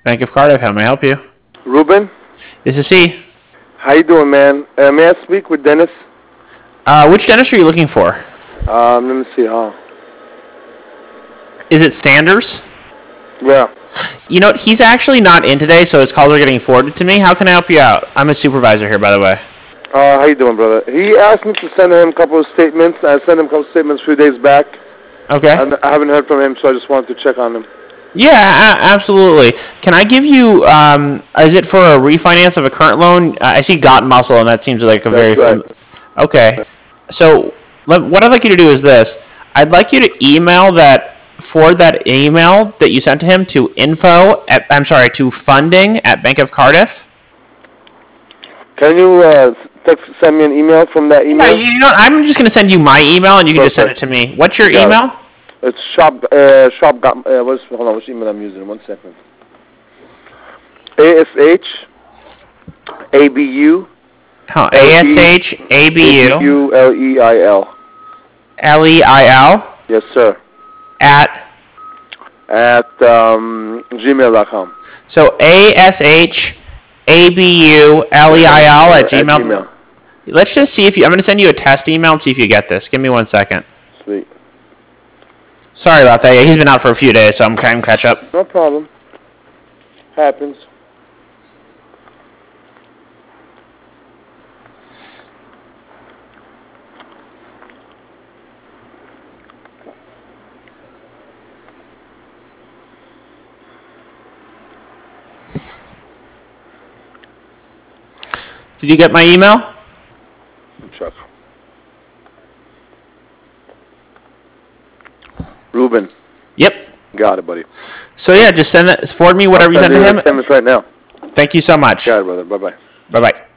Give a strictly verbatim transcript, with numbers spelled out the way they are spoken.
Bank of Cardiff, how may I help you? Ruben? This is C. How you doing, man? Uh, may I speak with Dennis? Uh, which dentist are you looking for? Um, let me see, huh? Is it Sanders? Yeah. You know, he's actually not in today, so his calls are getting forwarded to me. How can I help you out? I'm a supervisor here, by the way. Uh, how you doing, brother? He asked me to send him a couple of statements. I sent him a couple of statements a few days back. Okay. And I haven't heard from him, so I just wanted to check on him. Yeah, a- absolutely. Can I give you, um, is it for a refinance of a current loan? Uh, I see Got Muscle, and that seems like a very... That's right. Okay. So let, what I'd like you to do is this. I'd like you to email that, forward that email that you sent to him to info at, I'm sorry, to funding at Bank of Cardiff. Can you uh, text, send me an email from that email? Yeah, you know, I'm just going to send you my email, and you can just send it Perfect. to me. What's your Yeah. email? It's shop, uh, shop, got, uh, what's, hold on, which email I'm using? One second. A S H, A B U, Huh, A S H A B U U L E I L. L E I L Yes, sir. at, At um, gmail dot com. so A S H A B U L E I L at At Gmail. Gmail. Let's just see if you, I'm going to send you a test email and see if you get this. Give me one second. Sweet. Sorry about that. Yeah, he's been out for a few days, so I'm trying to catch up. No problem. Happens. Did you get my email? Chuck. Ruben. Yep. Got it, buddy. So yeah, just send that, forward me whatever you sent to him. Send this right now. Thank you so much. Got it, brother. Bye-bye. Bye-bye.